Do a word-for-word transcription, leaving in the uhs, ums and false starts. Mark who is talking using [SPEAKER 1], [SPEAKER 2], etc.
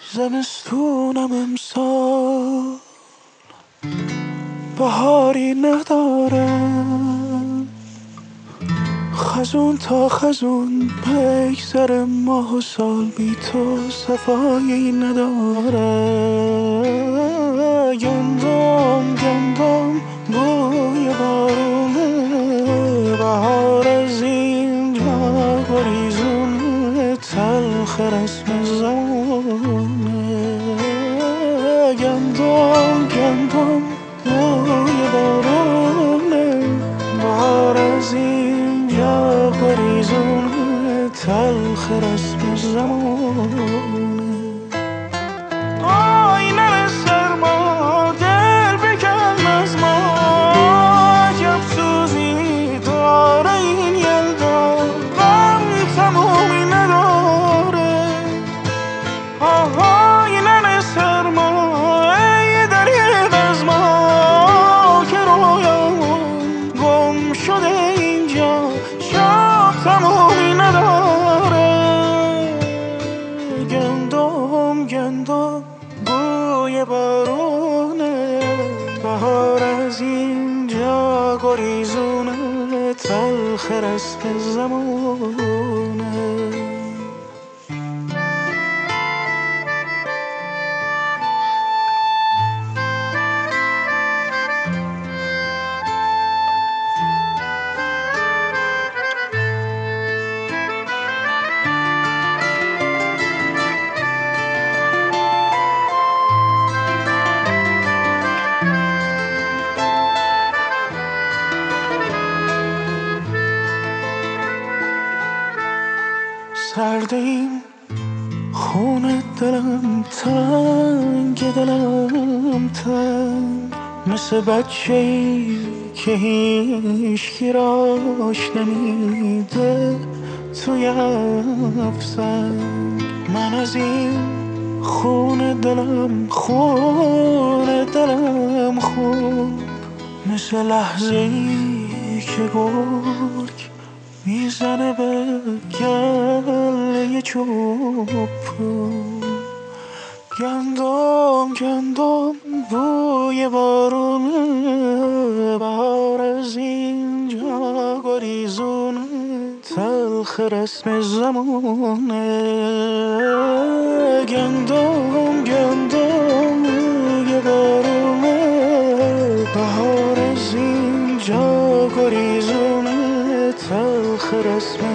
[SPEAKER 1] زمستونم امسال بهاری نداره، خزون تا خزون بگذره ماه و سال بی تو صفایی نداره. گندم گندم بوی بارونه، بهار از اینجا گریزونه، تلخ رسم زمونه. گندم گندم بوی بارونه، بهار از اینجا گریزونه، تلخ رسم زمونه. آینه سرما دل بکن از ما، عجب سوزی داره این یلدا، غم تمومی نداره. آینه سرما ای دریغ از ما، که رویامون گم شده اینجا، شب تمومی نداره. گندم گندم بوی بارونه، بهار از اینجا گریزونه، تلخ رسم زمونه. سردیم خون دلم تنگ، دلم تنگ مثل بچه‌ای که هیچکی راش نمیده توی افسنگ. من از این خون دلم خون دلم خون، مثل لحظه‌ای که گرگ میزنه به گله چوبون. گندم گندم بوی بارونه، بهار از اینجا گریزونه، تلخ رسم زمونه. گندم گندم بوی بارونه، بهار از اینجا گریزونه، تلخ رسم